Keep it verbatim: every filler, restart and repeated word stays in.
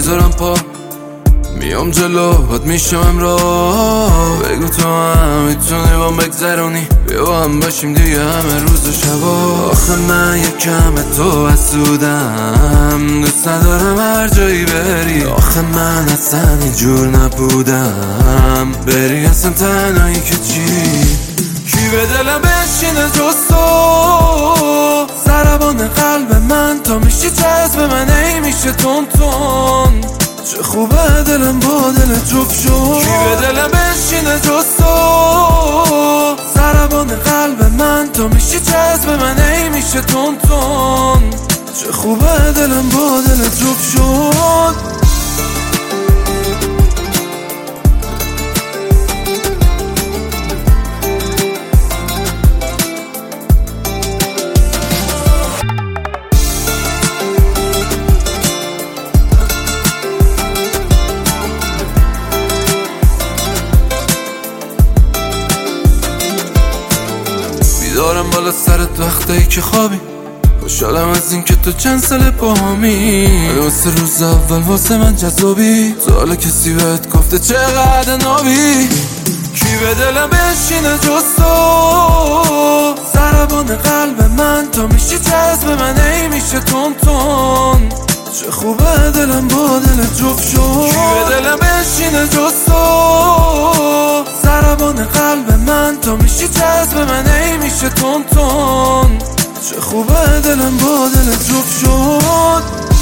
میذارم پا، میام جلو باد میشم امراه. بگو تو هم میتونی با بگذرونی، بیا با هم باشیم دیگه همه روز و شبا. آخه من یکم تو حسودم، دوست ندارم هر جایی بری. آخه من اصلا اینجور نبودم، بری اصلا تنهایی که چی. کی به دلم بشینه جز تو، ضربان قلب من تا میشی جذب من، ای میشه تون تون. چه خوبه دلم با دل جفت شد. کی به دلم بشینه جز تو، ضربان قلب من تا میشی جذب من، ای میشه تون تون. چه خوبه دلم با دل جفت شد. دارم بالا سرت وقتایی که خوابی، خوشحالم از این که تو چند سال باهامی. واسه روز اول واسه من جذابی، تا حالا کسی بهت گفته چقدر نابی. کی به دلم بشینه جز تو، ضربان قلب من تا میشی جذب من، ای میشه تون تون. چه خوبه دلم با دل جفت شد. کی به دلم بشینه جز تو، ضربان قلب من تا میشی جذب من، ای میشه تون تون. چه خوبه دلم با دل جفت شد.